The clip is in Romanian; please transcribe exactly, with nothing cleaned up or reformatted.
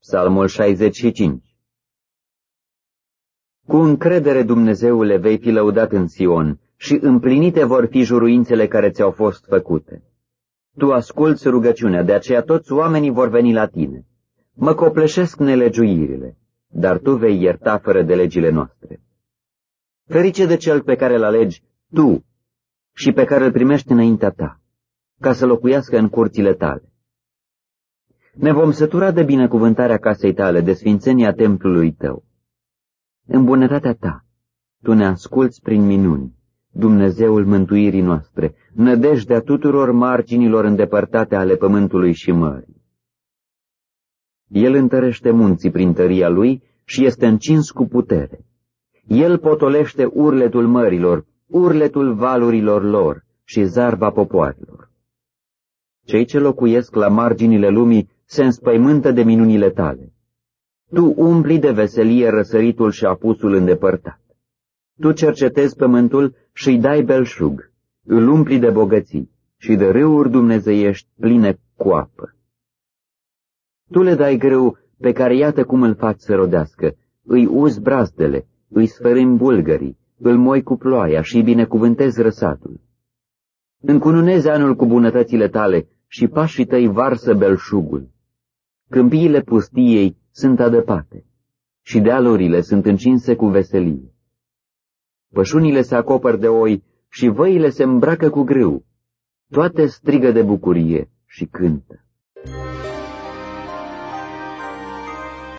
Psalmul șaizeci și cinci. Cu încredere, Dumnezeule, vei fi lăudat în Sion și împlinite vor fi juruințele care ți-au fost făcute. Tu asculți rugăciunea, de aceea toți oamenii vor veni la tine. Mă copleșesc nelegiuirile, dar tu vei ierta fără de legile noastre. Ferice de cel pe care îl alegi tu și pe care îl primești înaintea ta, ca să locuiască în curțile tale. Ne vom sătura de binecuvântarea casei tale, de sfințenia templului tău. În bunătatea ta, tu ne asculți prin minuni, Dumnezeul mântuirii noastre, nădejdea tuturor marginilor îndepărtate ale pământului și mării. El întărește munții prin tăria lui și este încins cu putere. El potolește urletul mărilor, urletul valurilor lor și zarva popoarelor. Cei ce locuiesc la marginile lumii se înspăimântă de minunile tale. Tu umpli de veselie răsăritul și apusul îndepărtat. Tu cercetezi pământul și îi dai belșug, îl umpli de bogății și de râuri dumnezeiești pline cu apă. Tu le dai grâu pe care iată cum îl faci să rodească, îi uzi brazdele, îi sfărâmi bulgării, îl moi cu ploaia și îi binecuvântezi răsatul. Încununezi anul cu bunătățile tale și pașii tăi varsă belșugul. Câmpiile pustiei sunt adăpate și dealurile sunt încinse cu veselie. Pășunile se acopăr de oi și văile se îmbracă cu grâu. Toate strigă de bucurie și cântă.